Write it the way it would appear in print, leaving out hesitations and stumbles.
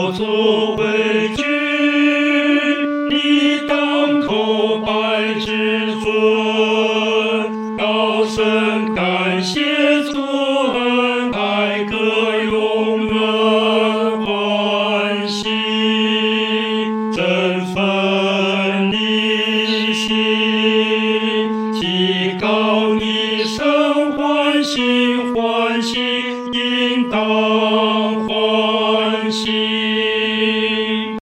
我所畏惧，你当叩拜至尊，高声感谢主恩爱，歌永远欢喜，振奋你心，提高你神欢喜，引导